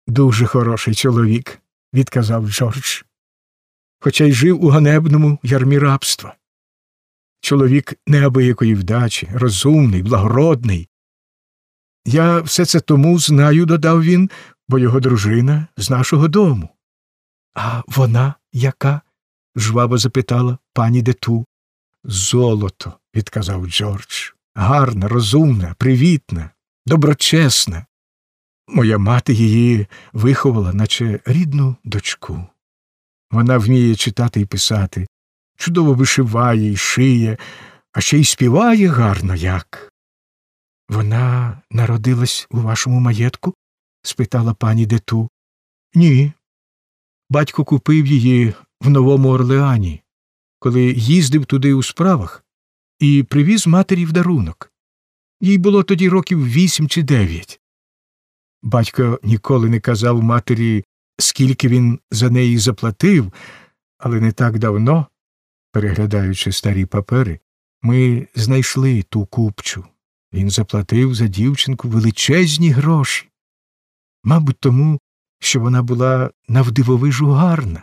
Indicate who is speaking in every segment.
Speaker 1: Дуже хороший чоловік, відказав Джордж, хоча й жив у ганебному ярмі рабства. Чоловік неабиякої вдачі, розумний, благородний. Я все це тому знаю, додав він, бо його дружина з нашого дому. А вона яка? Жваво запитала пані Дету. Золото, відказав Джордж. Гарна, розумна, привітна, доброчесна. Моя мати її виховала, наче рідну дочку. Вона вміє читати і писати, чудово вишиває і шиє, а ще й співає гарно як. Вона народилась у вашому маєтку? Спитала пані Дету. Ні. Батько купив її в Новому Орлеані, коли їздив туди у справах, і привіз матері в дарунок. Їй було тоді років 8 чи 9. Батько ніколи не казав матері, скільки він за неї заплатив, але не так давно, переглядаючи старі папери, ми знайшли ту купчу. Він заплатив за дівчинку величезні гроші. Мабуть, тому, що вона була навдивовижу гарна.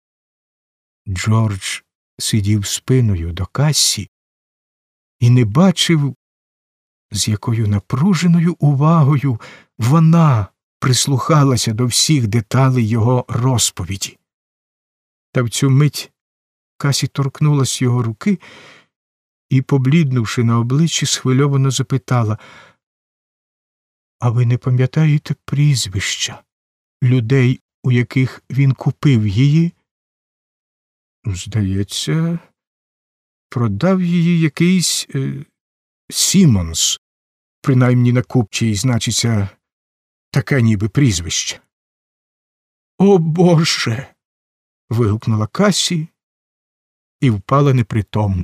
Speaker 1: Джордж сидів спиною до Кассі і не бачив, з якою напруженою увагою вона прислухалася до всіх деталей його розповіді. Та в цю мить Касі торкнулась його руки і, побліднувши на обличчі, схвильовано запитала: «А ви не пам'ятаєте прізвища людей, у яких він купив її?» «Здається, продав її якийсь Сімонс. Принаймні на купчій значиться таке ніби прізвище». «О, Боже!» – вигукнула Кассі і впала непритомна.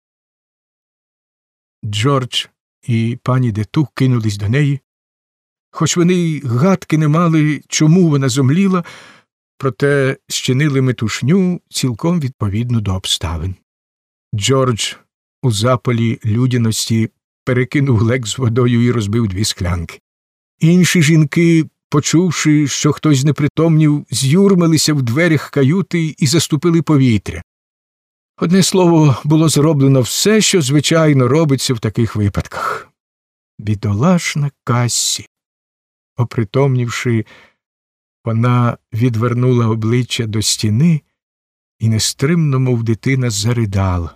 Speaker 1: Джордж і пані Дету кинулись до неї. Хоч вони й гадки не мали, чому вона зомліла, проте щинили метушню цілком відповідно до обставин. Джордж у запалі людяності перекинув глек з водою і розбив 2 склянки. Інші жінки, почувши, що хтось знепритомнів, з'юрмилися в дверях каюти і заступили повітря. Одне слово, було зроблено все, що звичайно робиться в таких випадках. Бідолашна Кассі. Опритомнівши, вона відвернула обличчя до стіни і нестримно, мов дитина, заридала.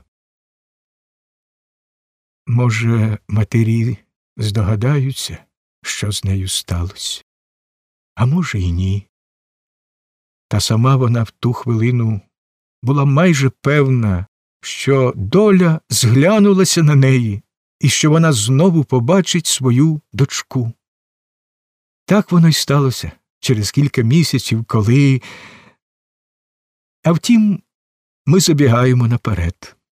Speaker 1: Може, матері здогадаються, що з нею сталося, а може й ні. Та сама вона в ту хвилину була майже певна, що доля зглянулася на неї і що вона знову побачить свою дочку. Так воно й сталося через кілька місяців, коли… А втім, ми забігаємо наперед.